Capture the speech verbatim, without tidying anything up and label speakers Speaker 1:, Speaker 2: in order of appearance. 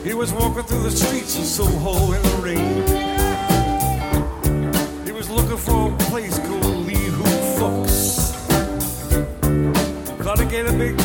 Speaker 1: He was walking through the streets of Soho in the rain. He was looking for a place called Lee Hoo Fox. Trying to get a big